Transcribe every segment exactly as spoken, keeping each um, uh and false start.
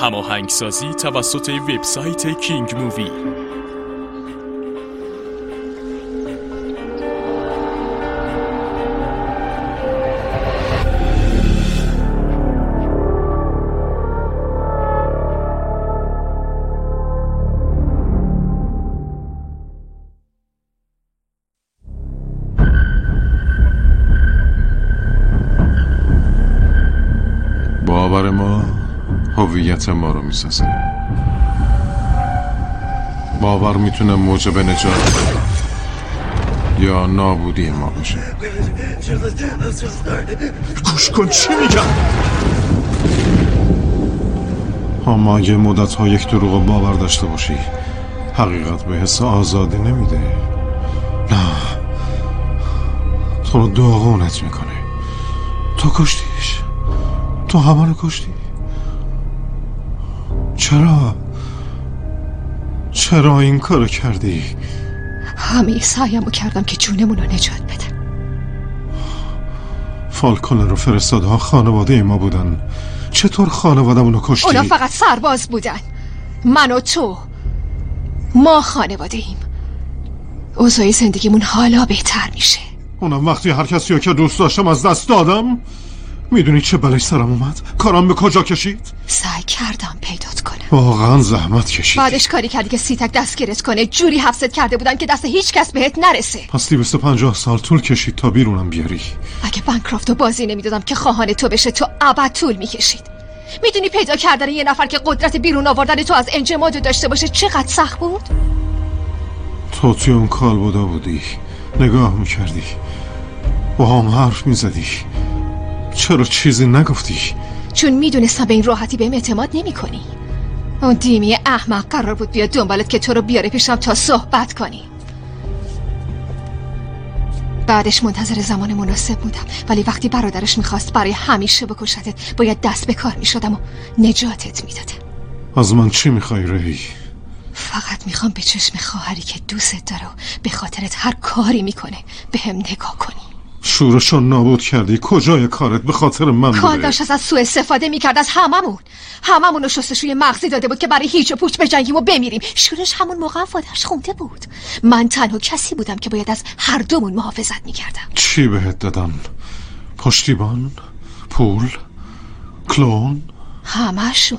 هماهنگسازی توسط وبسایت کینگ مووی. باور ما هویت ما رو میسازه. باور میتونه موجب نجات یا نابودی ما باشه. گوش کن چی میگم. اما اگه مدت ها یک دروغ باور داشته باشی، حقیقت به حس آزادی نمیده. نه، تو رو داغونت میکنه. تو کشتیش، تو همه رو کشتی. چرا؟ چرا این کارو کردی؟ همه سعیمو کردم که جونمون رو نجات بدم. فالکون رو فرستاده ها خانواده ما بودن. چطور خانوادمونو کشتی؟ اونا فقط سرباز بودن. من و تو، ما خانواده ایم. اوضاع زندگیمون حالا بهتر میشه. اونم وقتی هر کسی رو که دوست داشتم از دست دادم. میدونی چه بلایی سرم اومد؟ کارم به کجا کشید؟ سعی کردم پیدات کنم. واقعا زحمت کشید. بعدش کاری کردی که سیتک دستگیرت کنه. جوری حبست کرده بودن که دست هیچ کس بهت نرسه. پس دویست و پنجاه سال طول کشید تا بیرونم بیاری. اگه بنکرافتو بازی نمیدادم که خواهان تو بشه، تو ابد طول میکشید. میدونی پیدا کردن یه نفر که قدرت بیرون آوردن تو از انجمادو داشته باشه چقدر سخت بود؟ تو توی اون کالبدا بودی، نگاه میکردی، با هم حرف میزدی. چرا چیزی نگفتی؟ چون میدونستم به این راحتی بهم اعتماد نمی کنی. اون دیمی احمق قرار بود بیاد دنبالت که تو رو بیاره پیشم تا صحبت کنی. بعدش منتظر زمان مناسب بودم، ولی وقتی برادرش میخواست برای همیشه بکشتت باید دست به کار میشدم و نجاتت میدادم. از من چی میخوای رهی؟ فقط میخوام به چشم خواهری که دوست داره و به خاطرت هر کاری میکنه به هم نگاه کنی. شورشو نابود کردی. کجای کارت به خاطر من بوده؟ کار داشت از سوء استفاده میکرد از هممون. هممون رو شستشوی مغزی داده بود که برای هیچ و پوچ بجنگیم و بمیریم. شورش همون موقع فادرش خونده بود. من تنها کسی بودم که باید از هر دومون محافظت میکردم. چی بهت دادن؟ پشتیبان؟ پول؟ کلون؟ همه شونو.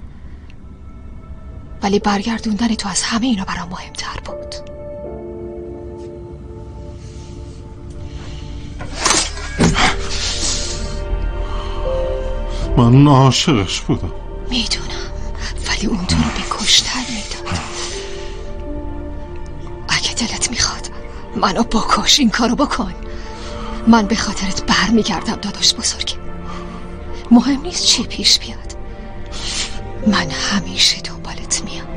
ولی برگردوندن تو از همه اینا برام مهمتر بود. من عاشقش بودم. میدونم، ولی اون تو رو به کشتن میداد. اگه دلت میخواد منو بکش، این کارو بکن. من به خاطرت بر میگردم داداش بزرگ. مهم نیست چی پیش بیاد، من همیشه دنبالت میام.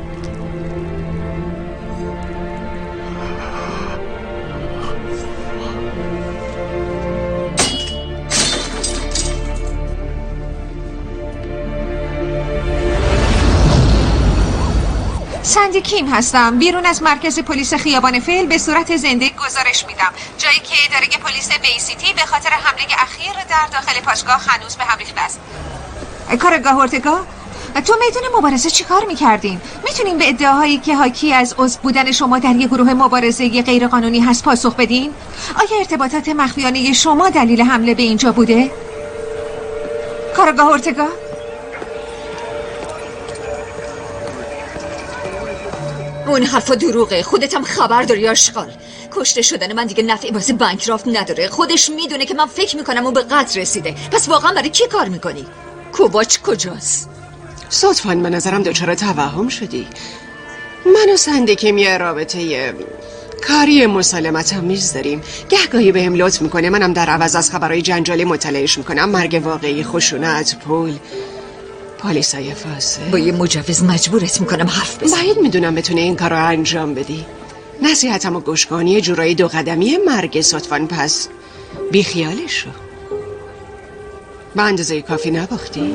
سندی کیم هستم، بیرون از مرکز پلیس خیابان فعل به صورت زنده گزارش میدم. جایی که اداره پلیس بیسیتی به خاطر حمله اخیر در داخل پاسگاه هنوز به هم ریخته است. کارگاه اورتگا، تو میدون مبارزه چی کار میکردین؟ میتونین به ادعاهایی که حاکی از عضو بودن شما در یک گروه مبارزه غیر قانونی هست پاسخ بدین؟ آیا ارتباطات مخفیانه شما دلیل حمله به اینجا بوده؟ کارگاه اورتگا؟ اون حرفا دروغه. خودت هم خبر داری آشغال. کشته شدن من دیگه نفعی واسه بانکرافت نداره. خودش میدونه که من فکر میکنم اون به قتل رسیده. پس واقعا برای کی کار میکنی؟ کوواچ کجاست؟ صدفاً به نظرم دچار توهم شدی. من و سندیکیم یه رابطه کاری مسالمت هم میز داریم. گهگاهی بهم لطف میکنه، منم در عوض از خبرهای جنجالی مطلعش میکنم. مرگ واقعی، خشونت، پول، پلیسای فاسد. با یه مجوز مجبورت میکنم حرف بزنی. باید میدونم بتونه این کار رو انجام بدی. نصیحتم و گوش کن. یه جورایی دو قدمی مرگ صدفاً، پس بی خیالش شو. به اندازه کافی نباختی؟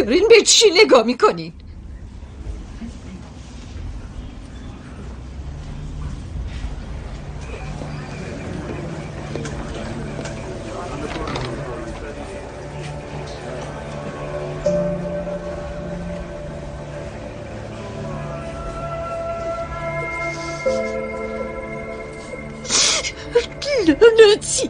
دارین؟ به چی نگاه میکنین؟ لعنتی.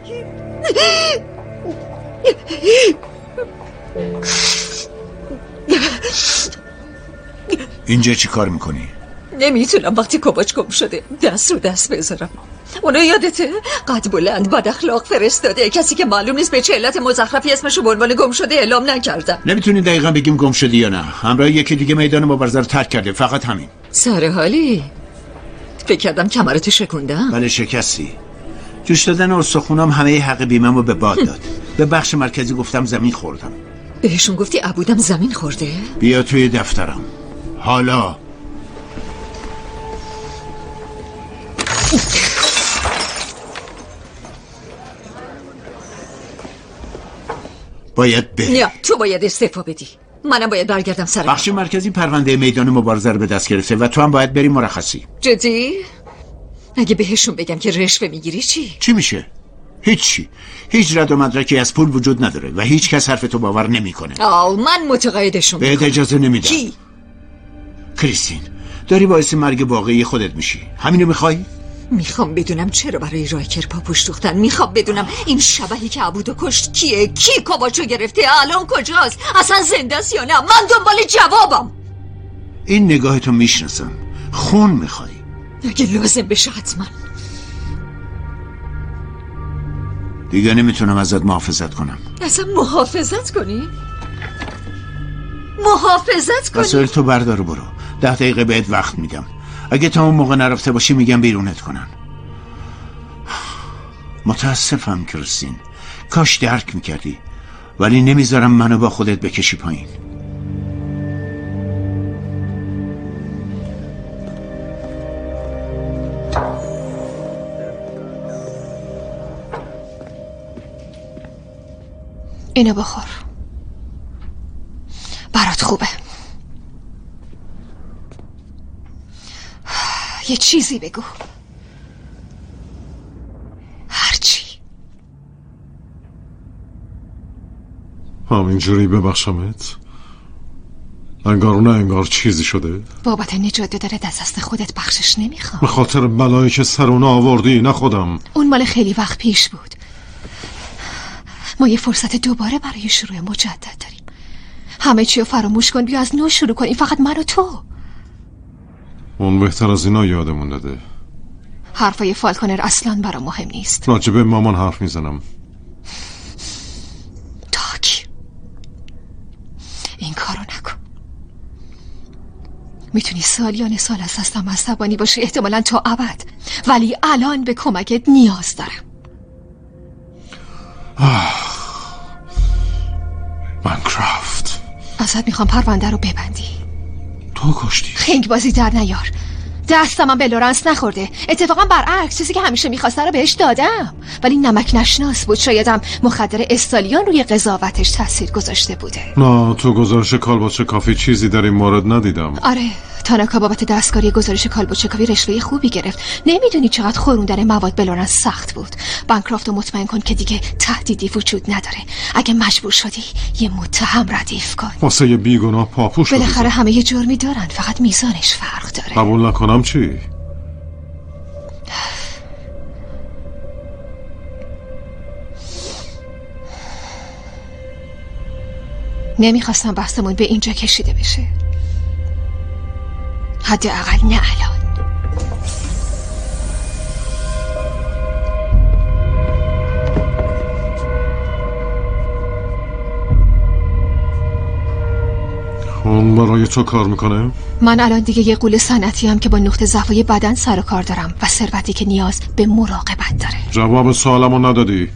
اینجا چی کار میکنی؟ نمیتونم وقتی کباچ گم شده دست رو دست بذارم. اونو یادته؟ قد بلند بد اخلاق فرستاده، کسی که معلوم نیست به چه علت مزخرفی اسمشو به عنوان گم شده اعلام نکردم. نمیتونی دقیقا بگیم گم شدی یا نه. همراه یکی دیگه میدان مبارزه رو ترک کرده، فقط همین. سر حالی فکر کردم کمرتو شکوندم. بله شکستی. جوش دادن استخونام همه حق بیمه‌مو به باد داد. به بخش مرکزی گفتم زمین خوردم. بهشون گفتی عبودم زمین خورده؟ بیا توی دفترم حالا. باید بری. نه تو باید استعفا بدی. منم باید برگردم سر بخش مرکزی پرونده میدان مبارزه رو به دست گرفته و تو هم باید بری مرخصی. جدی؟ اگه بهشون بگم که رشوه میگیری چی؟ چی میشه؟ هیچی. هیچ رد و مدرکی از پول وجود نداره و هیچ کس حرف تو باور نمیکنه. آو من متقاعدشون بهت اجازه نمیدم. کی؟ کریستین داری باعث مرگ واقعی خودت میشی. همینو میخوای؟ میخوام بدونم چرا برای رایکر پاپوش دوختن. میخوام بدونم این شبحی که عبودو کشت کیه؟ کی کباچو گرفته؟ الان کجاست؟ اصلا زنده است یا نه؟ من دنبال جوابم. این نگاهتو میشناسم. خون میخوای؟ اگه لازم بشه حتما. دیگه نمیتونم ازت محافظت کنم. اصلا محافظت کنی؟ محافظت کنی؟ وسایل تو بردار برو. ده دقیقه بهت وقت میدم. اگه تا اون موقع نرفته باشی میگم بیرونت کنن. متاسفم کریستین. کاش درک میکردی. ولی نمیذارم منو با خودت بکشی پایین. اینو بخور. برات خوبه. یه چیزی بگو. هرچی. همینجوری ببخشمت؟ انگار نه انگار چیزی شده؟ بابت نجات دادن دست خودت بخشش نمیخوام. به خاطر بلایی که سر اون آوردی. نه خودم. اون مال خیلی وقت پیش بود. ما یه فرصت دوباره برای شروع مجدد داریم. همه چی رو فراموش کن، بیا از نو شروع کنیم، فقط من و تو. اون بهتر از اینا یادمون داده. حرفای فالکونر اصلا برام مهم نیست. راجبه مامان حرف میزنم. تاک این کارو نکن. میتونی سالیان سال از دستم عصبانی باشی، احتمالاً تا ابد، ولی الان به کمکت نیاز دارم. بانکرافت ازت میخوام پرونده رو ببندی. تو کشتی. خنگ بازی در نیار. دستم هم به لورنس نخورده. اتفاقا برعکس، چیزی که همیشه میخواسته رو بهش دادم، ولی نمک نشناس بود. شایدم مخدر استالیون روی قضاوتش تاثیر گذاشته بوده. نه تو گزارش کالباچه کافی چیزی در این مورد ندیدم. آره تاناکا بابت دستکاری گزارش کالباچه کافی رشوه خوبی گرفت. نمیدونی چقدر خوروندن مواد به لورنس سخت بود. بانکرافت رو مطمئن کن که دیگه تهدیدی وجود نداره. اگه مجبور شدی یه متهم ردیف کن. واسه یه بیگناه پاپوش بالاخره همه یه جرمی دارن، فقط میزانش فرق داره. قبول نکنم چی؟ نمیخواستم بحثمون به اینجا کشیده بشه، حداقل نه الان. اون برای تو کار میکنه؟ من الان دیگه یه غول صنعتی هم که با نقطه ضعفای بدن سر و کار دارم و ثروتی که نیاز به مراقبت داره. جواب سوالمو ندادی.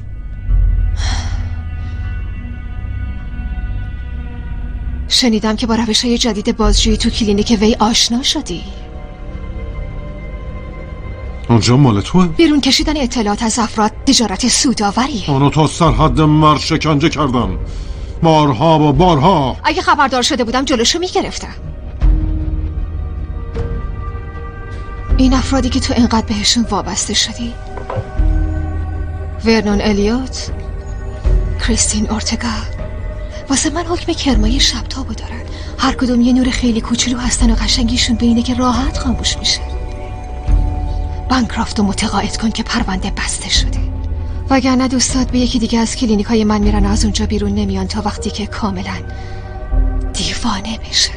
شنیدم که با روش‌های جدید بازجویی تو کلینیک وی آشنا شدی. اونجا مال توه؟ بیرون کشیدن اطلاعات از افراد تجارت سودآوریه. اونو تا سرحد مرد شکنجه کردم. بارها و بارها. اگه خبردار شده بودم جلوشو میگرفتم. این افرادی که تو اینقدر بهشون وابسته شدی، ورنون الیوت، کریستین اورتگا، واسه من حکم کرمای شب تابو دارن. هر کدوم یه نور خیلی کوچولو هستن و قشنگیشون به اینه که راحت خاموش میشه. بانکرافتو متقاعد کن که پرونده بسته شده، وگرنه دوستات به یکی دیگه از کلینیکای من میرن و از اونجا بیرون نمیان تا وقتی که کاملا دیوانه میشه.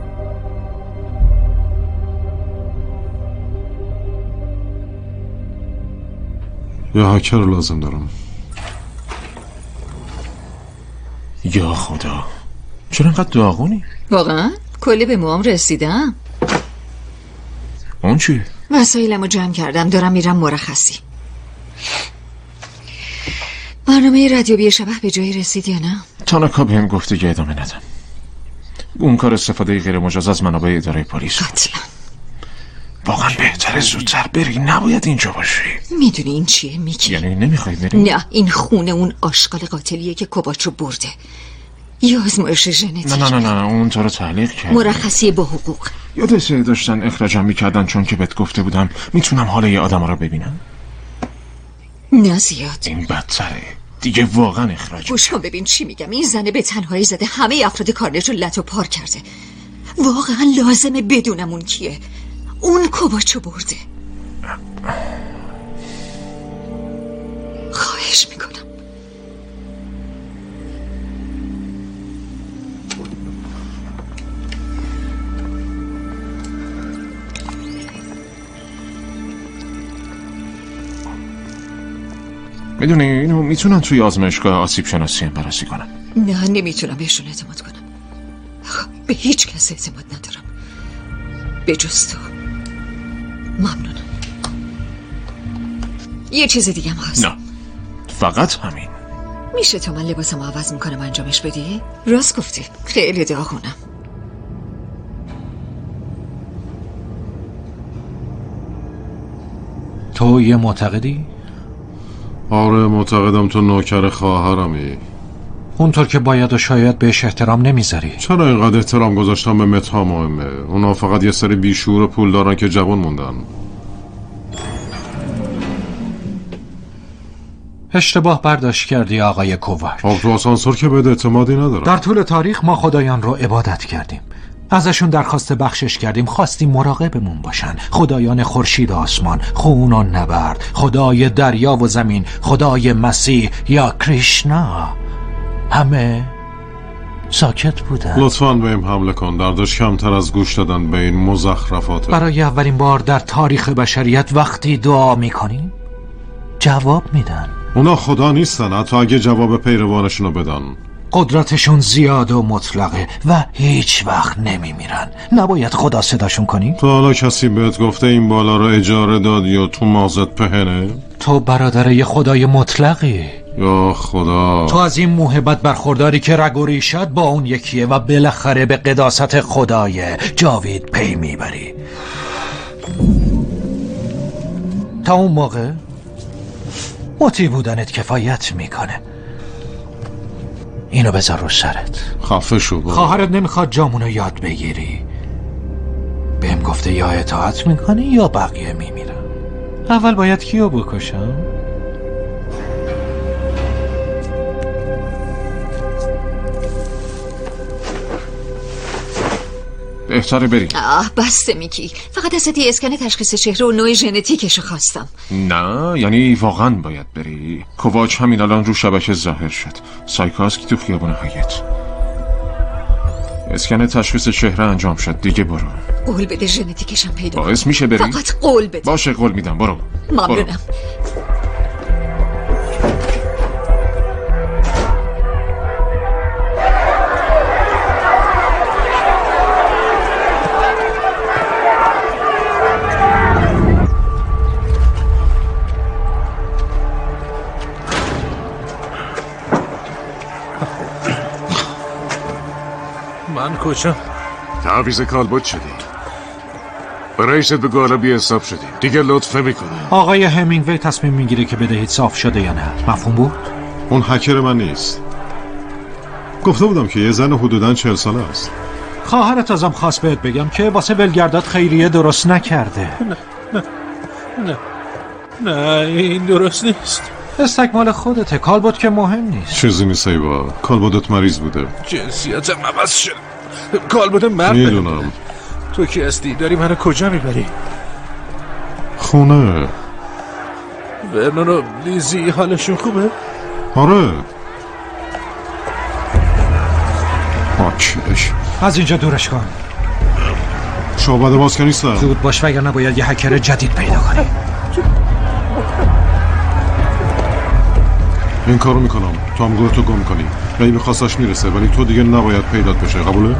یه هکر لازم دارم. یا خدا، چرا انقدر داغونی؟ واقعا؟ کلی به موام رسیدم. اون چی؟ وسایلمو جمع کردم، دارم میرم مرخصی. برنامه رادیو شبح به جایی رسید یا نه؟ تاناکا بهم گفته که ادامه ندم. اون کار استفاده غیر مجاز از منابع اداره پلیس. قطعا. واقعا بهتره زودتر بری، نباید اینجا باشی. میدونی این چیه میکی؟ یعنی نمیخوای بری؟ نه، این خونه اون آشغال قاتلیه که کوباچ رو برده. یا آزمایش ژنتیک. نه نه نه نه اون تو رو تعلیق کرد. مرخصی با حقوق. یادته داشتن اخراجم میکردن چون که بهت گفته بودم میتونم حال یه آدم رو ببینم؟ نه زیاد. این بدتره دیگه، واقعا اخراج. گوش کن ببین چی میگم. این زنه به تنهایی زده همه افراد کارنج رو لتو پار کرده. واقعا لازمه بدونم اون کیه. اون کوباچو برده. خواهش میکنم. میدونی اینو میتونن توی آزمایشگاه آسیب شناسی هم بررسی کنن؟ نه نمیتونم بهشون اعتماد کنم. به هیچ کس اعتماد ندارم به جز تو. ممنونم. یه چیز دیگه هم هست. نه فقط همین. میشه تو من لباسمو عوض میکنم انجامش بدی؟ راست گفتی، خیلی داغونم. تو یه معتقدی؟ آره معتقدم تو نوکر خواهرمی. اونطور که باید و شاید بهش احترام نمیذاری. چرا اینقدر احترام گذاشتم به متا مهمه؟ اونا فقط یه سری بیشور پول دارن که جوان موندن. اشتباه برداشت کردی آقای کوواچ. آب تو آسانسور که بهت اعتمادی ندارم. در طول تاریخ ما خدایان رو عبادت کردیم، ازشون درخواست بخشش کردیم، خواستیم مراقبمون باشن. خدایان خورشید آسمان، خون و نبرد، خدای دریا و زمین، خدای مسیح یا کریشنا، همه ساکت بودن. لطفاً بهم حمله کن. دردش کمتر از گوش دادن به این مزخرفاته. برای اولین بار در تاریخ بشریت وقتی دعا میکنیم جواب میدن. اونا خدا نیستن، حتی اگه جواب پیروانشونو بدن. قدرتشون زیاد و مطلقه و هیچ وقت نمیمیرن. نباید خدا صداشون کنی؟ تو حالا کسی بهت گفته این بالا رو اجاره داد یا تو مازت پهنه؟ تو برادر یه خدای مطلقی. یا خدا، تو از این موهبت برخورداری که رگ و ریشت با اون یکیه و بالاخره به قداست خدای جاوید پی میبری. تا اون موقع مطیع بودنت کفایت میکنه. اینو بذار رو سرت. خفه شو با. خواهرت نمیخواد جامونو یاد بگیری. بهم گفته یا اطاعت میکنی یا بقیه میمیرن. اول باید کیو بکشم؟ بهتره بری. آه بسته میکی. فقط ازت یه اسکن تشخیص چهره و نوع ژنتیکشو خواستم. نه یعنی واقعا باید بری. کوواچ همین الان رو شبکه ظاهر شد. سایکاسک تو خیابون هایت. اسکن تشخیص چهره انجام شد. دیگه برو. قول بده ژنتیکشم پیدا. باعث میشه بری؟ فقط قول بده. باشه قول میدم. برو. ممنونم. برو. من کجا؟ تعویض کالبد شدی. رئیست بگو حالا بی حساب شدی. دیگه لطفه میکنه. آقای همینگوی تصمیم میگیره که بدهید صاف شده یا نه. مفهوم بود؟ اون هکر من نیست. گفته بودم که یه زن حدوداً چهل ساله است. خواهرت ازم خواست بهت بگم که واسه ولگردات خیریه درست نکرده. نه نه نه نه این درست نیست. استکمال خودته، کالبد که مهم نیست. چیزی نیست ایوا، کالبدت مریض بوده. جنسیتم عوض شد. کالبد مرد. میدونم. تو کی هستی؟ داری منو کجا میبری؟ خونه. ورنون و لیزی حالشون خوبه؟ آره. آکیش از اینجا دورش کن. شعبده باز که نیستم. زود باش وگر نباید یه هکر جدید پیدا کنی. این کارو میکنم تو هم گروه تو گم کنی. این خواستش میرسه ولی تو دیگه نباید پیدات بشه. قبوله؟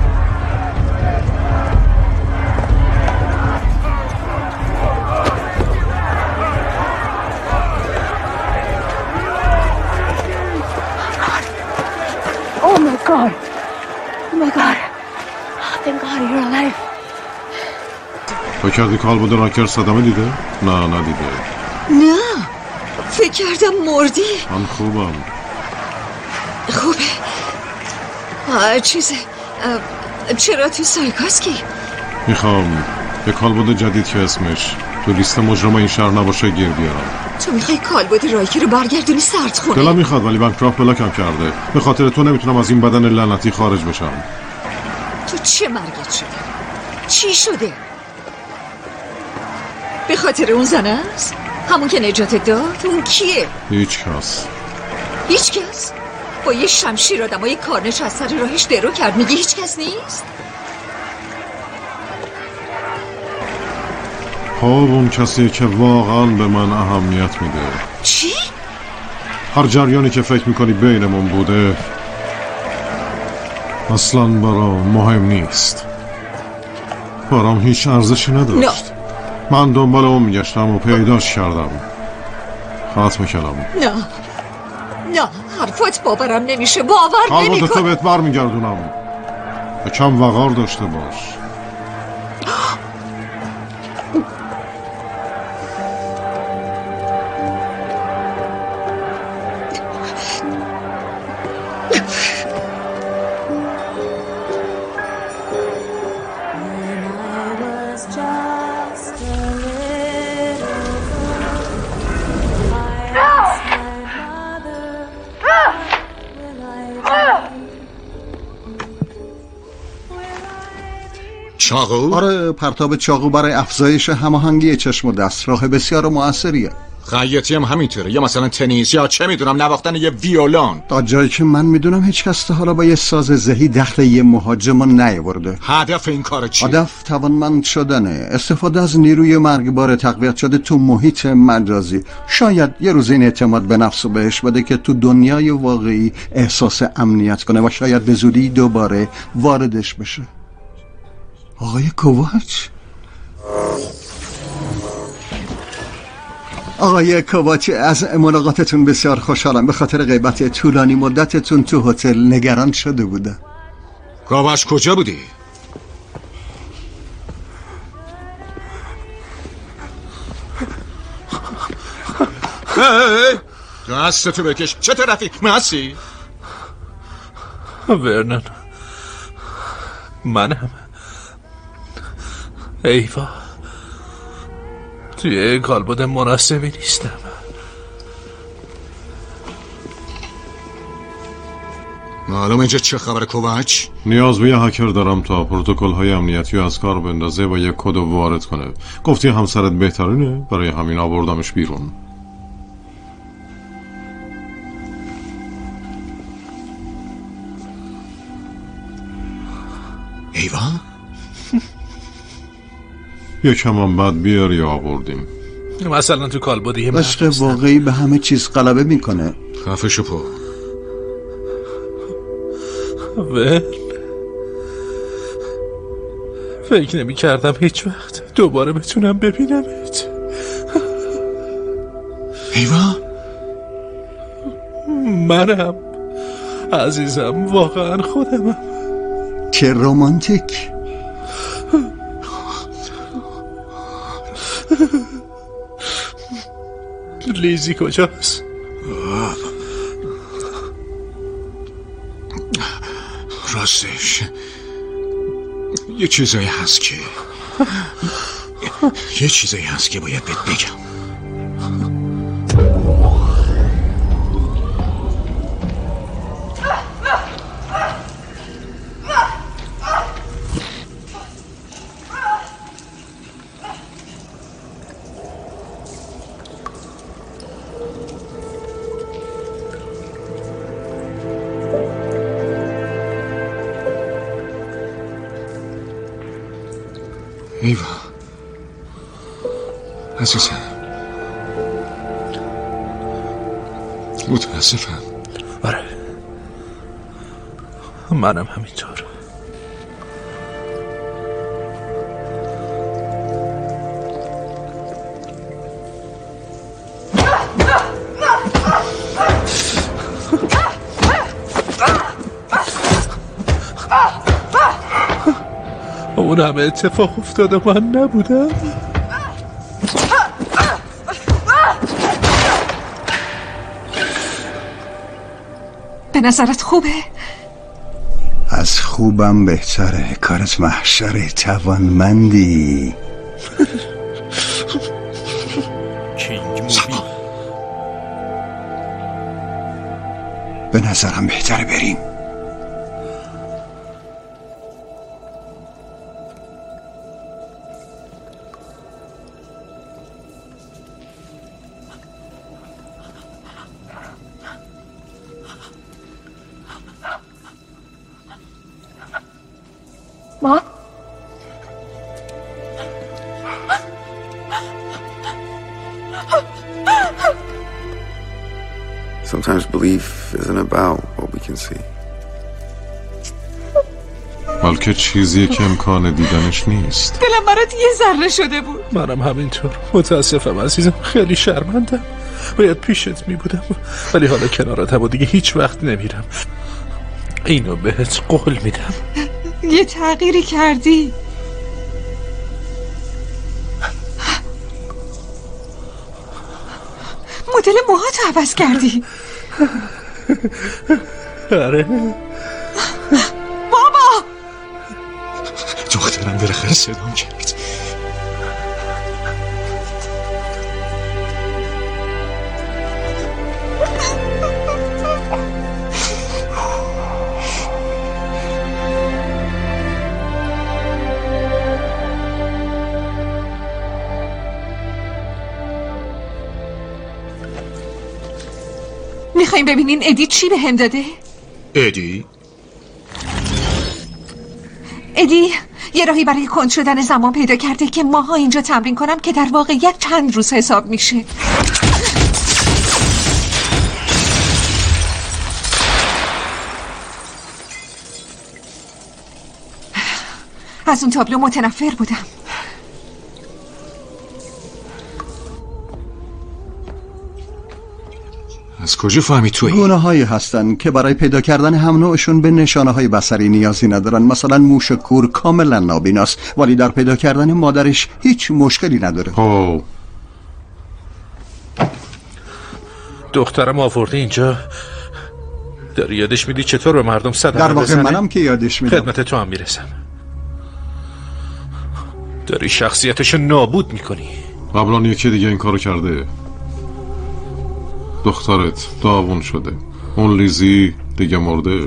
Oh my god. Oh my god. Thank God you're alive. تو کردی کالبد راکر صدمه دیده؟ نه ندیده. نه فکر کردم مردی. من خوبم. خوبه. آه چیزه آه چرا تو سایکاسکی؟ میخوام یه کالبد جدید که اسمش تو لیست مجرم این شهر نباشه گیر بیارم. تو میخوای کالبد رایکی رو برگردونی سرد خونه؟ دلم میخواد ولی بنکرافت بلاکم کرده. به خاطر تو نمیتونم از این بدن لعنتی خارج بشم. تو چه مرگت شده؟ چی شده؟ به خاطر اون زن است؟ همون که نجاتت داد؟ اون کیه؟ هیچ کس. هیچ کس؟ با یه شمشیر آدمای کارنش از سر راهش درو کرد میگی هیچ کس نیست؟ خب اون کسیه که واقعا به من اهمیت میده. چی؟ هر جریانی که فکر میکنی بینمون بوده اصلا برام مهم نیست. برام هیچ ارزشی نداشت. نه. من دنبال اون میگشتم و پیداش کردم. ختم کردم. نه نه حرفات باورم نمیشه. باور نمی کن. کن. تو بهت بر میگردونم. کم وقار داشته باش. چاقو؟ آره پرتاب چاقو برای افزایش هماهنگی چشم و دست راه بسیار موثریه. خیاطی هم همینطوره، یا مثلا تنیس یا چه میدونم نواختن یه ویولون. تا جایی که من میدونم هیچ کس تا حالا با یه ساز ذهی دخل یه مهاجم نیاورده. هدف این کار چیه؟ هدف توانمند شدنه، استفاده از نیروی مرگبار تقویت شده تو محیط مجازی. شاید یه روز این اعتماد به نفس رو بهش بده که تو دنیای واقعی احساس امنیت کنه و شاید به زودی دوباره واردش بشه. آقای کوواچ؟ آقای کوواچ از ملاقاتتون بسیار خوشحالم. به خاطر غیبت طولانی مدتتون تو هتل نگران شده بودم. کوواچ کجا بودی؟ دستتو بکش. چه طرفی؟ مسی؟ ورنن منم. ایوا توی کالبد مناسبی نیستم. معلوم اینجا چه خبر کوواچ؟ نیاز به یه هکر دارم تا پروتکل های امنیتی از کار بندازه و یه کد وارد کنه. گفتی همسرت بهترینه، برای همین آوردمش بیرون. ایوا؟ یکم هم بعد بیاری آوردیم. مثلا تو کالبدی عشق واقعی به همه چیز غلبه میکنه. خفه شو پو. ون فکر نمی کردم هیچ وقت دوباره بتونم ببینمت. ایوا؟ منم عزیزم، واقعا خودمم. چه رومانتیک. لیزی کجاست؟ راستش یه چیزایی هست که یه چیزایی هست که باید بهت بگم. ایوا عزیزم، متاسفم. آره منم همینطور. اون همه اتفاق افتاده من نبودم. به نظرت خوبه؟ از خوبم بهتره. کارت محشر، توانمندی. به نظرم بهتره بریم. Mom? Sometimes belief isn't about what we can see. بلکه چیزی که امکان دیدنش نیست. دلم برات یه ذره شده بود. منم همینطور. متاسفم عزیزم، خیلی شرمندم. باید پیشت می بودم ولی حالا کنارتم و دیگه هیچ وقت نمیرم. اینو بهت قول میدم. یه تغییری کردی. مدل موهاتو عوض کردی. آره بابا، دخترم بالاخره صدام کرد. میخواییم ببینین ادی چی به هم داده؟ ادی؟ ادی یه راهی برای کند شدن زمان پیدا کرده که ماها اینجا تمرین کنم که در واقعیت چند روز حساب میشه. از اون تابلو متنفر بودم. از کجا فهمی تویی؟ گونه هایی هستن که برای پیدا کردن هم نوعشون به نشانه های بصری نیازی ندارن. مثلا موش کور کاملا نابیناست ولی در پیدا کردن مادرش هیچ مشکلی نداره. خب دخترم آورده اینجا، داری یادش میدی چطور به مردم صدمه در واقع بزنه؟ منم که یادش میدم. خدمت تو هم میرسم. داری شخصیتشو نابود میکنی. قبلا یکی دیگه این کارو کرده. دخترت داغون شده. اون لیزی دیگه مرده.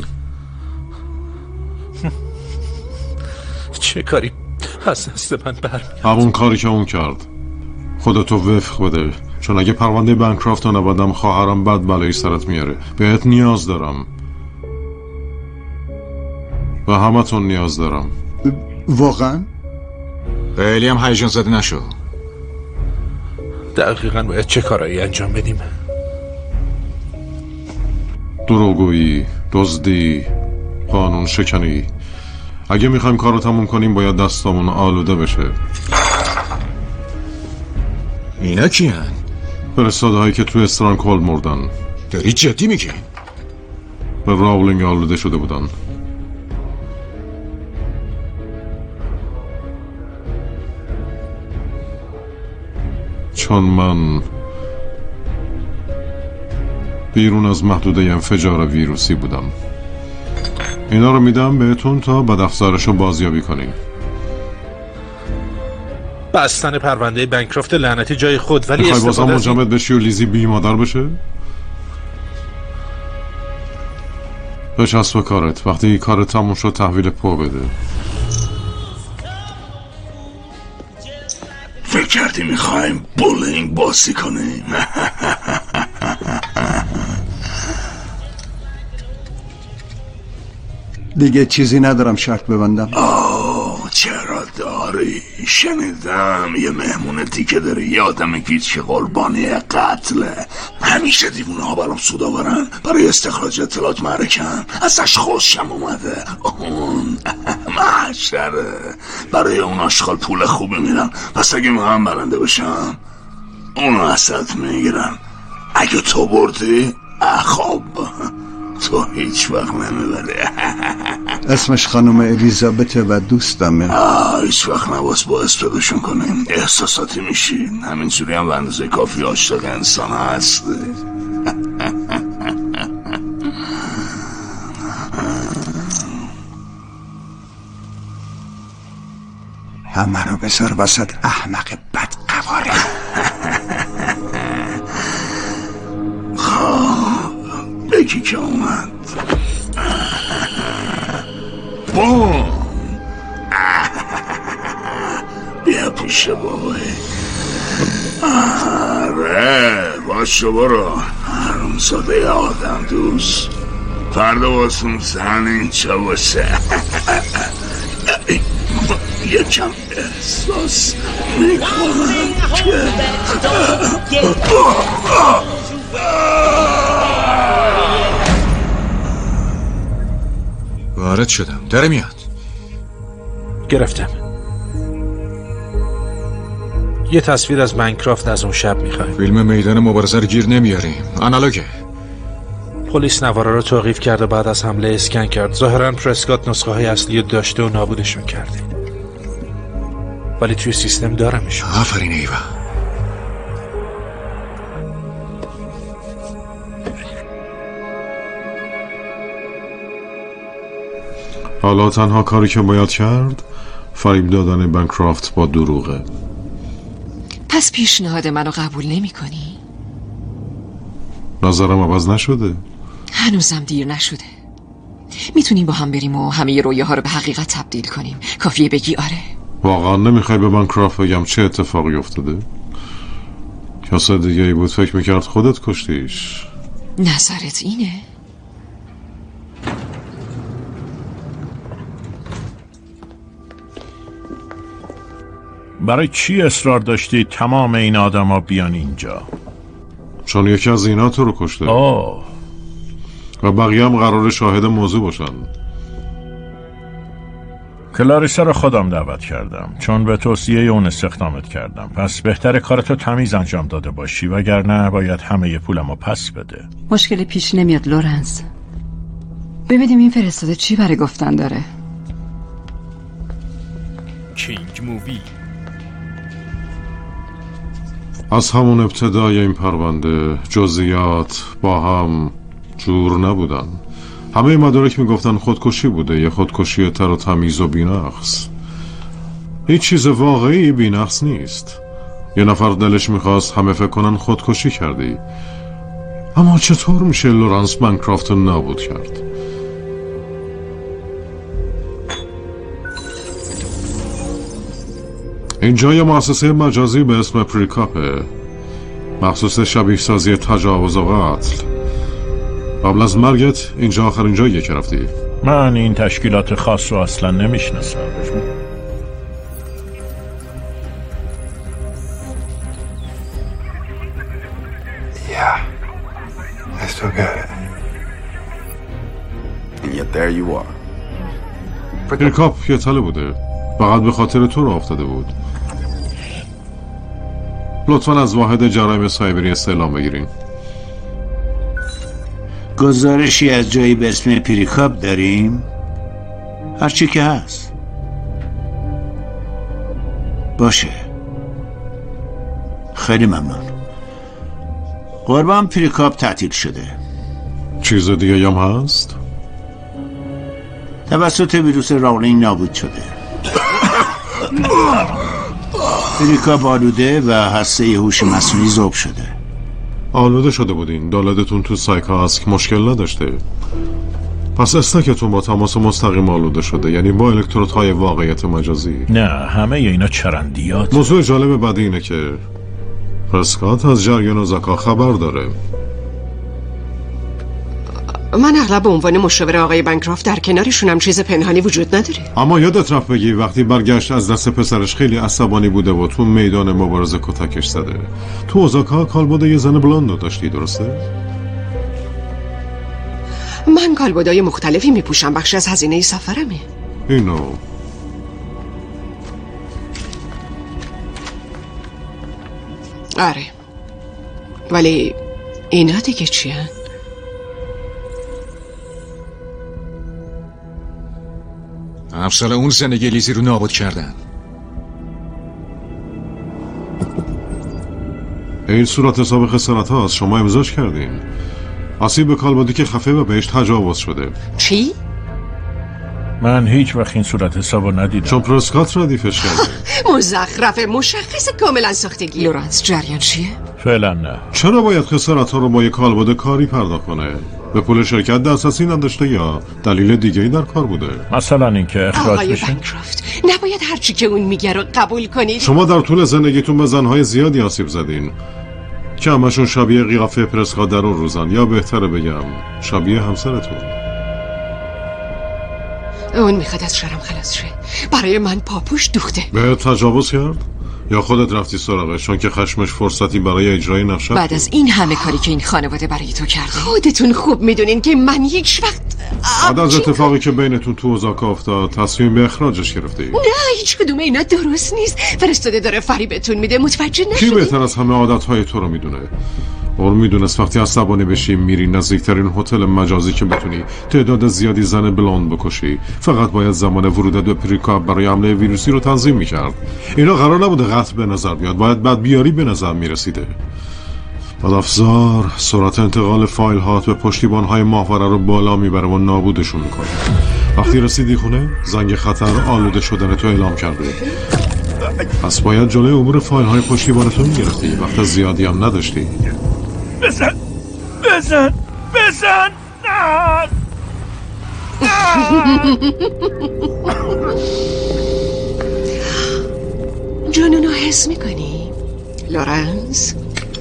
چه کاری از دست من برمیاد؟ همون کاری که اون کرد. خودتو وفق بده، چون اگه پرونده بنکرافت رو نبادم خواهرم بد بلایی سرت میاره. بهت نیاز دارم و همتون نیاز دارم. واقعا؟ خیلی هم هیجان زده نشو. دقیقاً باید چه کارایی انجام بدیم؟ دروغگویی، دزدی، قانون شکنی. اگه میخوایم کارو تموم کنیم باید دستامون آلوده بشه. اینا کیان؟ فرستاده هایی که تو استرانکولد مردن. داری جدی میگی؟ به راولینگ آلوده شده بودن. چون من بیرون از محدوده انفجار ویروسی بودم. اینا رو میدم بهتون تا بعد افزارش رو بازیابی کنیم. بستن پرونده بنکرافت لعنتی جای خود، ولی میخوای بازم استفاده مجامد بشی و لیزی بی مادر بشه؟ بچسب به کارت. وقتی کارت تموم شد تحویل پو بده. فکر کردی میخوایم بولینگ بازی کنیم؟ دیگه چیزی ندارم شرط ببندم. آه چرا داری؟ شنیدم یه مهمون دیگه داری، یه آدم گیت که قربانی قتله. همیشه دیوونه ها برام سود آورن، برای استخراج اطلاعات معرکن، ازش خوشم اومده. اون محشره، برای اون آشغال پول خوبی میرن، پس اگه میخوام برنده بشم اونو ازت میگیرن. اگه تو بردی خب تو هیچ وقت نمیبری. اسمش خانم الیزابت و دوستمه. آه هیچ وقت نباس باعث پیداشون کنیم، احساساتی میشین. همینجوری هم به اندازه کافی عاشق انسان هستی. همه رو بذار وسط احمق بدقواره. خب بگی که اومد. بوم بیا پیش بابایی. آره باشو برو حرومزاده آدم دوست. فردا واسون زن اینجا باشه. یکم احساس میکنم که وارد شدم. داره میاد. گرفتم. یه تصویر از منکرافت از اون شب میخوایم. فیلم میدان مبارزه رو گیر نمیاریم، آنالوگه. پلیس نواره رو توقیف کرد و بعد از حمله اسکن کرد. ظاهراً پرسکات نسخه های اصلی داشته و نابودشون کرده، ولی توی سیستم دارمشون. آفرین ایوا. حالا تنها کاری که باید کرد فریب دادن بنکرافت با دروغه. پس پیشنهاد منو قبول نمی کنی؟ نظرم عوض نشده. هنوزم دیر نشده. میتونیم با هم بریم و همه رویاها رو به حقیقت تبدیل کنیم. کافیه بگی آره. واقعا نمیخوای به بنکرافت بگم چه اتفاقی افتاده؟ کسی دیگه ای بود فکر میکرد خودت کشتیش. نظرت اینه؟ برای چی اصرار داشتی تمام این آدم ها بیان اینجا؟ چون یکی از اینا تو رو کشته. آه. و بقیه هم قرار شاهد موضوع باشن. کلاریسا رو خودم دعوت کردم چون به توصیه اون استخدامت کردم. پس بهتر کارتو تمیز انجام داده باشی، وگرنه باید همه پولمو پس بده. مشکلی پیش نمیاد لورنس. ببینیم این فرستاده چی برای گفتن داره. کینگ مووی. از همون ابتدای این پرونده جزئیات با هم جور نبودن. همه مدارک میگفتن خودکشی بوده، یه خودکشی تر و تمیز و بی‌نقص. هیچ چیز واقعی بی‌نقص نیست. یه نفر دلش میخواست همه فکر کنن خودکشی کردی، اما چطور میشه لورنس بنکرافت رو نابود کرد؟ اینجا یه مؤسسه مجازی به اسم پریکاپه، مخصوص شبیه سازی تجاوز و قتل. قبل از مرگت اینجا آخرین جاییه که رفتی؟ من این تشکیلات خاص رو اصلا نمیشناسم. Yeah, I still got it. And yet there you are. پریکاپ یه تله بوده، فقط به خاطر تو رو افتاده بود. لطفا از واحد جرایم سایبری استعلام بگیرین. گزارشی از جایی به اسم پریکاپ داریم؟ هرچی که هست. باشه، خیلی ممنون. قربان پریکاپ تعطیل شده. چیز دیگه هم هست؟ توسط ویروس راولینگ نابود شده. پریکا آلوده و هسته هوش مصنوعی ذوب شده. آلوده شده بودین. دولتتون تو سایکاسک مشکل نداشته. پس استکتون با تماس مستقیم آلوده شده، یعنی با الکترودهای واقعیت مجازی. نه، همه اینا چرندیات. موضوع جالب بعد اینه که پرسکات از جریان اوزاکا خبر داره. من اغلب به عنوان مشاور آقای بنکرافت در کنارشونم چیز پنهانی وجود نداره. اما یادت رفت بگی وقتی برگشت از دست پسرش خیلی عصبانی بوده و تو میدان مبارزه کتکش زده. تو اوزاکا کالبد یه زن بلوندو داشتی، درسته؟ من کالبدای مختلفی میپوشم، بخشی از هزینه سفرمه. اینو آره، ولی اینا دیگه چیه؟ افسال اون زندگی لیزی رو نابود کردن. این صورت حساب خسارت ها از شما امضاش کردین. آسیب به کالبدی که خفه و بهش تجاوز شده. چی؟ من هیچ وقت این صورت حسابو ندیدم. چون پرسکات ردیفش کرده. مزخرف، مشخص، کاملا ساختگی. لورانس، جریان چیه؟ فعلا نه. چرا باید خسارت ها رو با یک کالبد کاری پرداخت کنه؟ به پول شرکت دسترسی نداشته یا دلیل دیگه‌ای در کار بوده؟ مثلا اینکه اخراج آقای بشین. بنکرافت، نباید هرچی که اون میگه رو قبول کنید. شما در طول زندگیتون به زنهای زیادی آسیب زدین که همشون شبیه قیافه پرسکات در اون روزن، یا بهتره بگم شبیه همسرتون. اون میخواد از شرم خلاص شه. برای من پاپوش دوخته. به تجاوز کرد؟ یا خودت رفتی سراغش چون که خشمش فرصتی برای اجرای نقشت؟ بعد از این همه کاری که این خانواده برای تو کرده، خودتون خوب میدونین که من هیچ وقت بعد از اتفاقی که بینتون تو اوزاکا افتاد تصمیم به اخراجش گرفتی؟ نه، هیچ کدوم اینا درست نیست. فرستاده داره فریبتون میده، متوجه کی نشدین؟ بهتر از همه عادتهای تو رو میدونه؟ اور میدونست وقتی عصبانی بشی میری نزدیکترین هتل مجازی که بتونی تعداد زیادی زن بلوند بکشی. فقط باید زمان ورودت به پریکا برای حمله ویروسی رو تنظیم میکرد. اینا قرار نبوده قتل به نظر بیاد، باید بعد بیاری به نظر میرسیده. بعد افزار سرعت انتقال فایل هات به پشتیبان های ماهواره رو بالا میبره و نابودشون میکنه. وقتی رسیدی خونه زنگ خطر آلوده شدن تو اعلام کرده. پس باید جلوی امور فایل های پشتیبانتو میگرفتی. وقت زیادی هم نداشتی. بزن بزن بزن نه جنونو حس میکنی؟ لورنس؟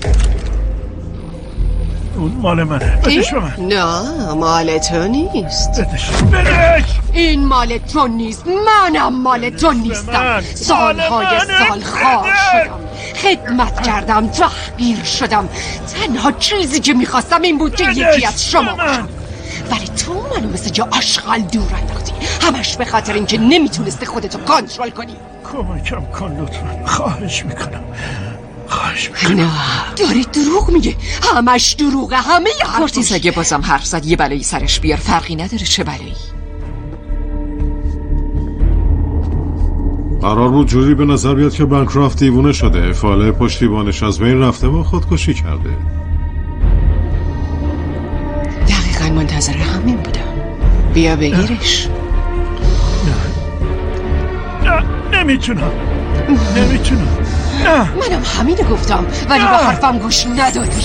اون مال منه، بدش به من. نه، مال تو نیست. بدش بدش این مال تو نیست، منم مال تو نیستم. سالهای سال خوار شدم، خدمت کردم، تحقیر شدم. تنها چیزی که میخواستم این بود که یکی از شما باشم. ولی تو منو مثل جا آشغال دور انداختی، همش به خاطر اینکه نمیتونستی خودتو کنترل کنی. کمکم کن لطفا، خواهش میکنم خواهش میکنم. نه، داری دروغ میگه، همش دروغه، همه ی حرفش. کورتیس اگه بازم حرف زد یه بلایی سرش بیار، فرقی نداره چه بلایی. قرار بود جوری به نظر بیاد که بنکرافت دیوونه شده، فاله پشتیبانش از بین رفته و خودکشی کرده. دقیقا منتظر همین بودم. بیا بگیرش. نه نمیتونم نمیتونم نه. منم همینو گفتم ولی به حرفم گوش ندادی.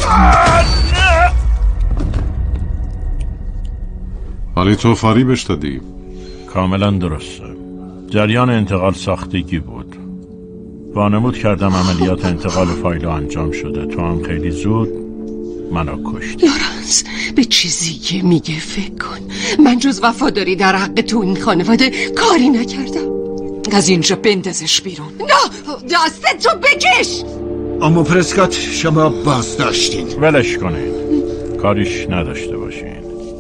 ولی تو فریبش دادی. کاملا درسته. جریان انتقال ساختگی بود. وانمود کردم عملیات انتقال فایل انجام شده. تو هم خیلی زود منو کشت. لورنس، به چیزی که میگه فکر کن. من جز وفاداری در حق تو این خانواده کاری نکردم. از اینجا بندازش بیرون. نه، دستتو بکش. اما پرسکات شما باز داشتین. ولش کنین، کاریش نداشته باشین.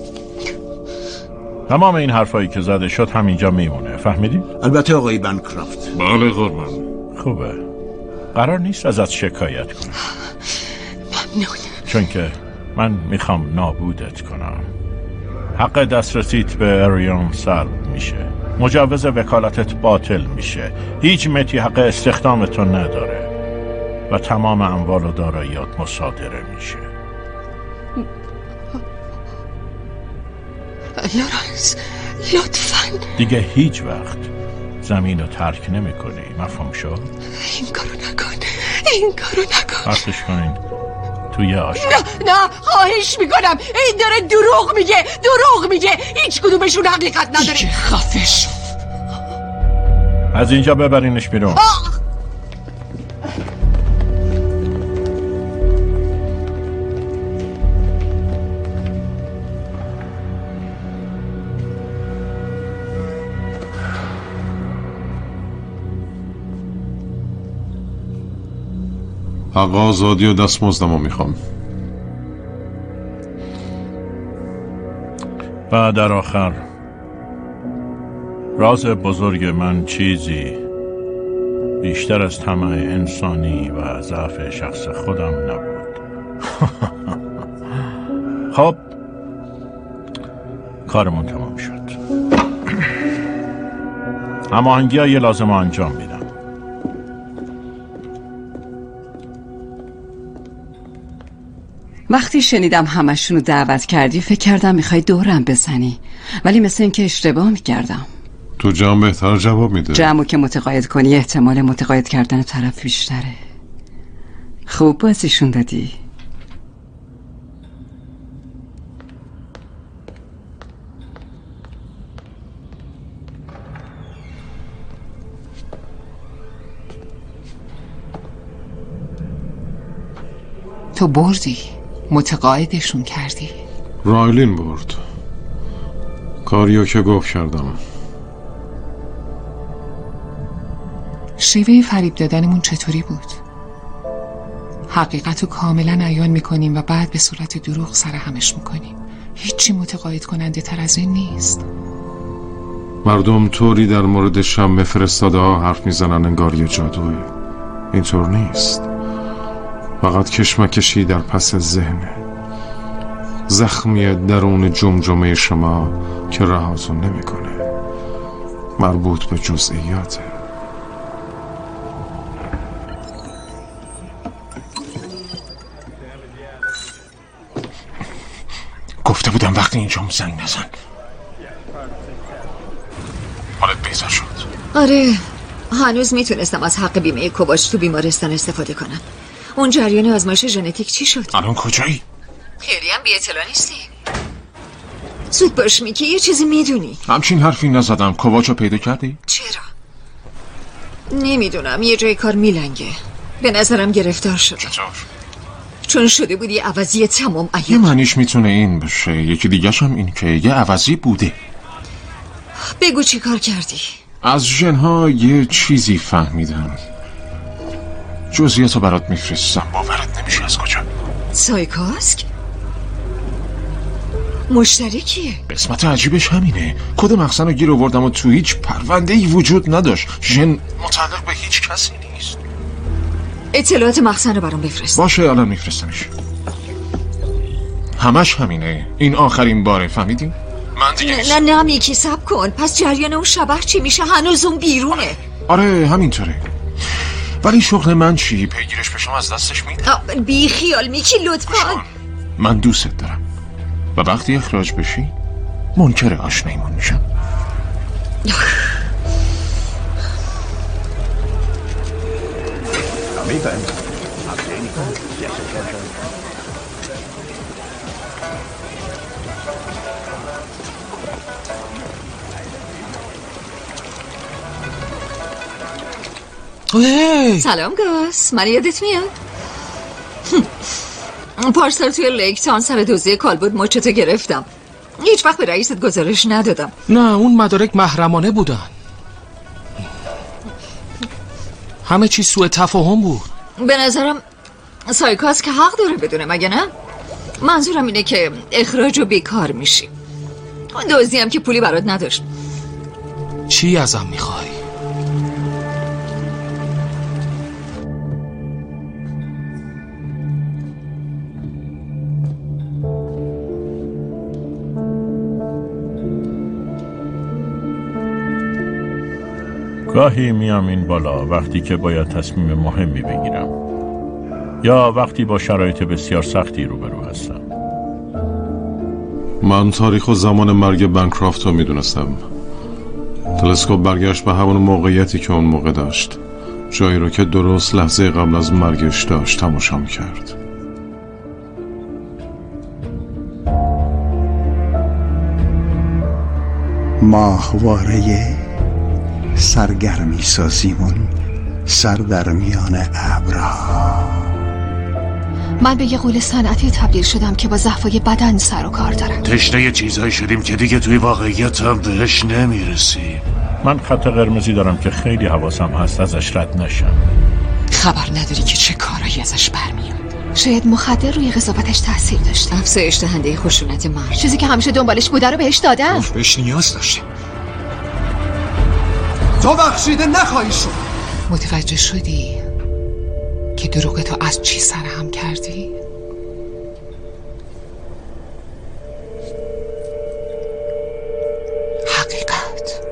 تمام این حرفایی که زده شد همینجا میمونه، فهمیدی؟ البته آقای بنکرافت. بله قربان. خوبه، قرار نیست ازت شکایت کنم. ممنون. چون که من میخوام نابودت کنم. حق دسترسیت به اریون سلب میشه، مجوز وکالتت باطل میشه، هیچ متی حق استخدامتو نداره و تمام اموال و داراییات مصادره میشه. لورنس لطفاً دیگه هیچ وقت زمین رو ترک نمی کنی. مفهوم شد؟ این کارو نکن این کارو نکن. پسش کنین توی آشان. نه نه خواهش میکنم. این داره دروغ میگه دروغ میگه. هیچ کدومشون حقیقت نداره. خفه شو. از اینجا ببرینش بیرون. آقا آزادی و دستمزدمو میخوام. و در آخر راز بزرگ من چیزی بیشتر از طمع انسانی و ضعف شخص خودم نبود. خب کارمون تمام شد. هماهنگی‌های لازم انجام میدم. وقتی شنیدم همشونو دعوت کردی فکر کردم میخوای دورم بزنی، ولی مثل این که اشتباه میکردم. تو جمع بهتر جواب میده. جمعو که متقاعد کنی احتمال متقاعد کردن طرف بیشتره. خوب بازیشون دادی. تو بردی، متقاعدشون کردی. رایلین برد. کاریو که گفت کردم. شیوه فریب دادنمون چطوری بود؟ حقیقتو کاملا عیان میکنیم و بعد به صورت دروغ سر همش میکنیم. هیچی متقاعد کننده تر از این نیست. مردم طوری در مورد شم فرستاده ها حرف میزنن انگار یه جادویی. اینطور نیست. فقط کشمکشی در پس ذهنه. زخمی درون جمجمه شما که رهاتون نمیکنه. مربوط به جزئیاته. گفته بودم وقتی اینجا زنگ نزن. حالت بیزار شد. آره هنوز میتونستم از حق بیمه کوواچ تو بیمارستان استفاده کنم. اون جریان آزمایش ژنتیک چی شد؟ الان کجایی؟ خیلی هم بی اطلاع نیستی. زود باش میکی یه چیزی میدونی. همچین حرفی نزدم. کوواچو پیدا کردی؟ چرا؟ نمیدونم یه جای کار میلنگه. به نظرم گرفتار شد. چطور؟ چون شده بودی عوضی تمام عیار. یه معنیش میتونه این باشه، یکی دیگه‌ش هم این که یه عوضی بوده. بگو چی کار کردی؟ از ژن‌ها یه چیزی فهمیدم. جزئیاتو برات میفرستم. باورت نمیشه از کجا. سایکاسک؟ مشترکیه؟ قسمت عجیبش همینه. کد مخزن رو گیر آوردم و تو هیچ پرونده‌ای وجود نداشت. ژن متعلق به هیچ کسی نیست. اطلاعات مخزن رو برام بفرست. باشه الان میفرستمش. همش همینه. این آخرین باره فهمیدیم؟ من دیگه نه نه نه میکی صبر کن. پس جریان اون شبح چی میشه؟ هنوز اون بیرونه. آره همینطوره. ولی شغل من چی؟ پیگیرش بشم از دستش میدم. بی خیال میکی لطفا. من دوست دارم و وقتی اخراج بشی منکر آشناییمون میشم. سلام گاس، من یادت میاد؟ پارسال توی لیک تان سر دوزی کالبد مچتو گرفتم. هیچ وقت به رئیست گزارش ندادم. نه اون مدارک محرمانه بودن. همه چی سوء تفاهم بود. به نظرم سایکاس که حق داره بدونه مگه نه؟ منظورم اینه که اخراج و بیکار میشی. دوزی هم که پولی برات نداشت. چی ازم میخوای؟ گاهی میام این بالا وقتی که باید تصمیم مهمی بگیرم یا وقتی با شرایط بسیار سختی روبرو هستم. من تاریخ و زمان مرگ بنکرافت رو میدونستم. تلسکوپ برگشت به همون موقعیتی که اون موقع داشت، جایی رو که درست لحظه قبل از مرگش داشت تماشا میکرد. ماهواره سرگرمی سازیمون سر در میان ابرها. من به یه غول صنعتی تبدیل شدم که با ضعفای بدن سر و کار دارم. تشنه یه چیزایی شدیم که دیگه توی واقعیت هم بهش نمیرسیم. من خط قرمزی دارم که خیلی حواسم هست ازش رد نشم. خبر نداری که چه کارایی ازش برمیاد. شاید مخدر روی قضاوتش تاثیر داشته. افزایش دهنده خشونت مرد. چیزی که همیشه دنبالش بوده رو بهش دادم. بهش نیاز داشتیم. تو بخشیده نخواهی شد. متوجه شدی که دروغ تو از چی سرهم کردی؟ حقیقت.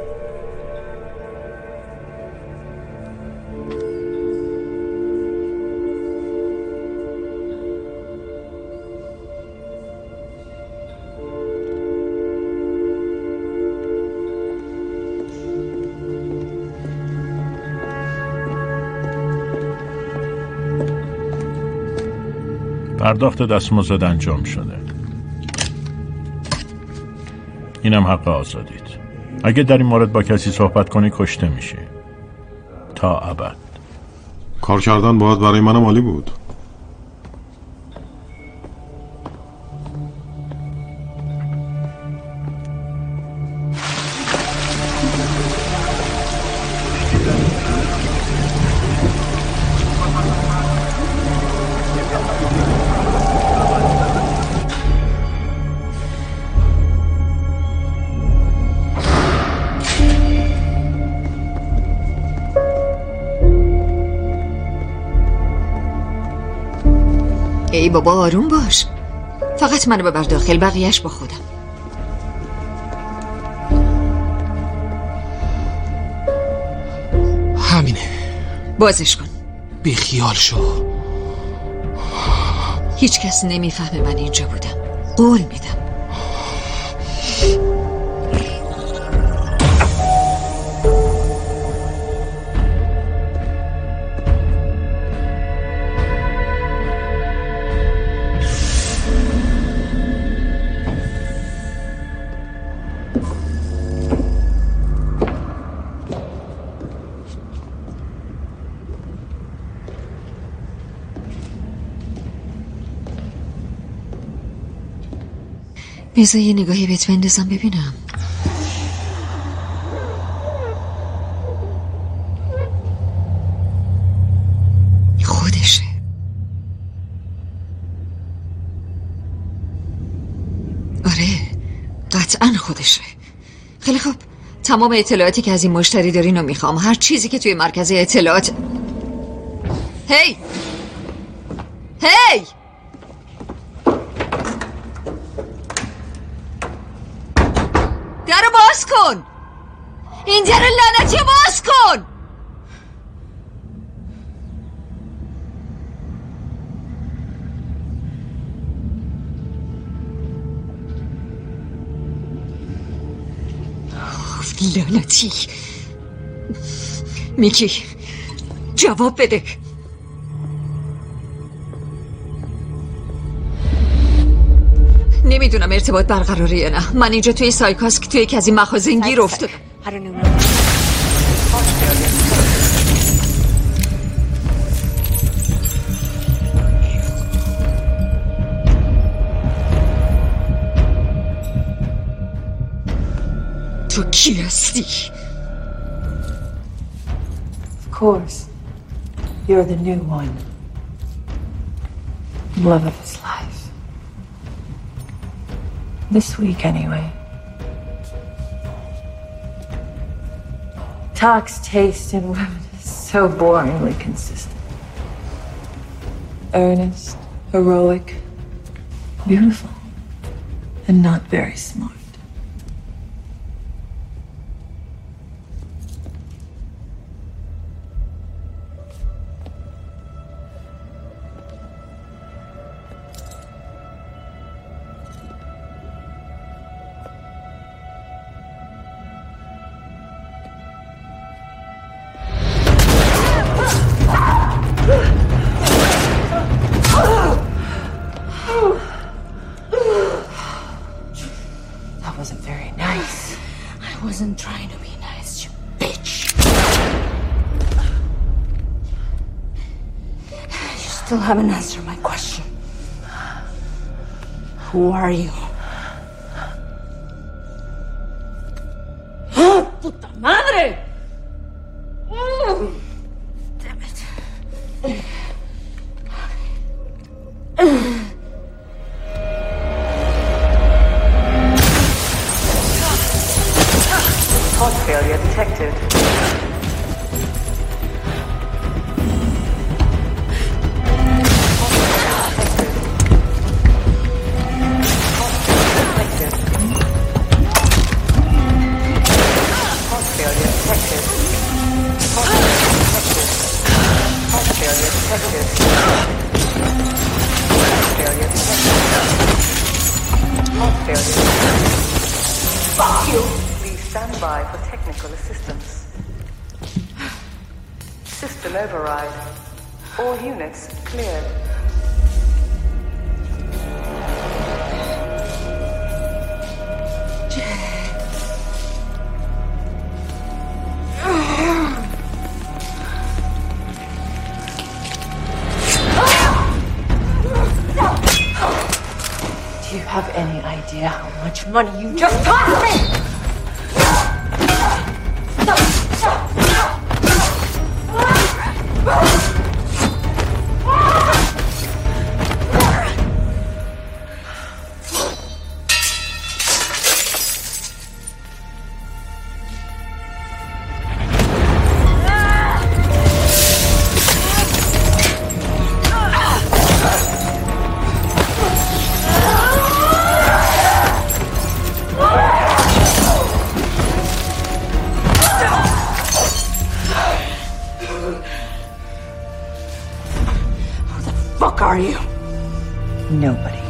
پرداخت دستمزد انجام شده. اینم حق آزادیت. اگه در این مورد با کسی صحبت کنی کشته میشی تا ابد. کار کردن باید برای منم عالی بود. ای بابا آروم باش. فقط منو ببر داخل، بقیهش با خودم. همینه. بازش کن. بی خیال شو. هیچ کس نمیفهمه من اینجا بودم. قول میدم. بذار یه نگاهی بهت بندازم ببینم. خودشه. آره قطعا خودشه. خیلی خوب، تمام اطلاعاتی که از این مشتری دارین رو میخوام. هر چیزی که توی مرکز اطلاعات. هی هی درو باز کن. این در لعنتی باز کن. لعنتی. میکی جواب بده. نمیدونم ارتباط برقراره یا نه. من اینجا توی سایکاسک توی یکی از این مخازن گیر افتادم. تو کی هستی؟ Of course, you're the new one. Love of his life. This week, anyway. Talk's taste in women is so boringly consistent. Earnest, heroic, beautiful, and not very smart. wasn't trying to be nice, you bitch. You still haven't answered my question. Who are you? ¡Puta madre! Mm. Damn it. Heart failure detected. Please stand by for technical assistance. System override. All units cleared. Do you have any idea how much money you just cost me? Fuck are you? Nobody.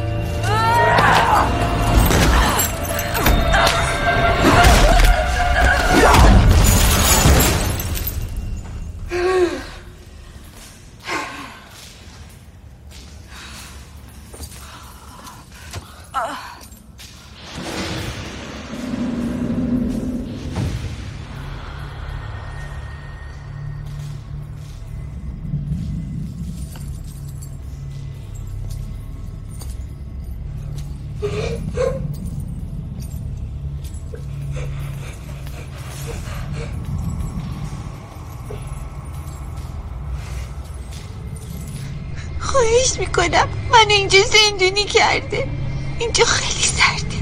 خواهش میکنم من اینجا زندونی کرده. اینجا خیلی سرده.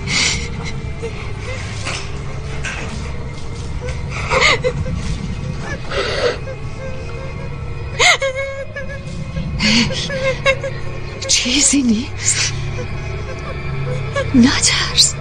چیزی نیست. نترس.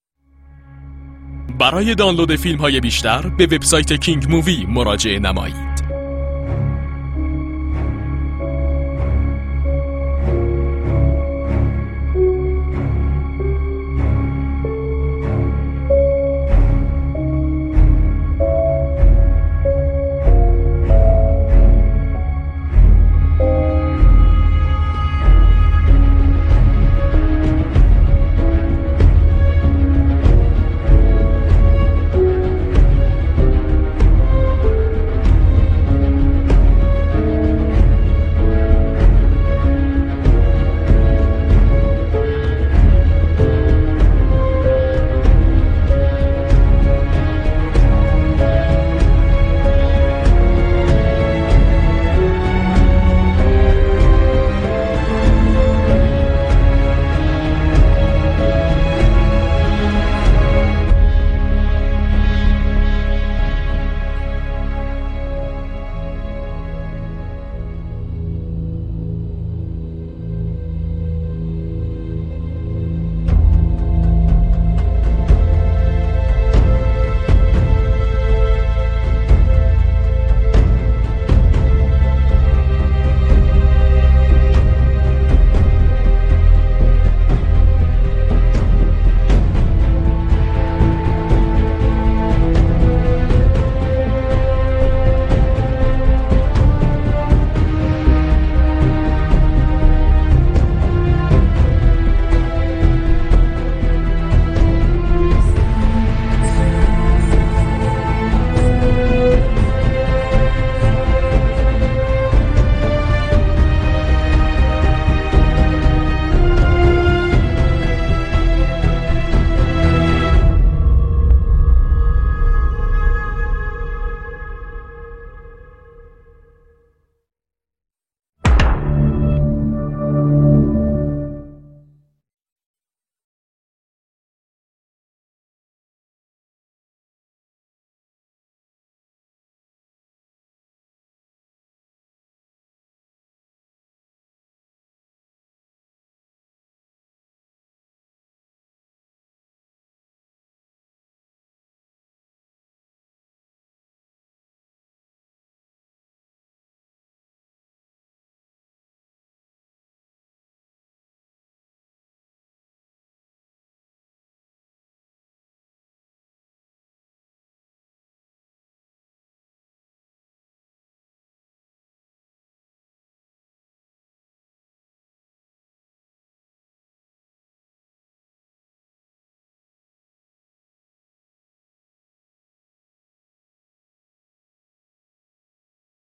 برای دانلود فیلم های بیشتر به وبسایت کینگ مووی مراجعه نمایید.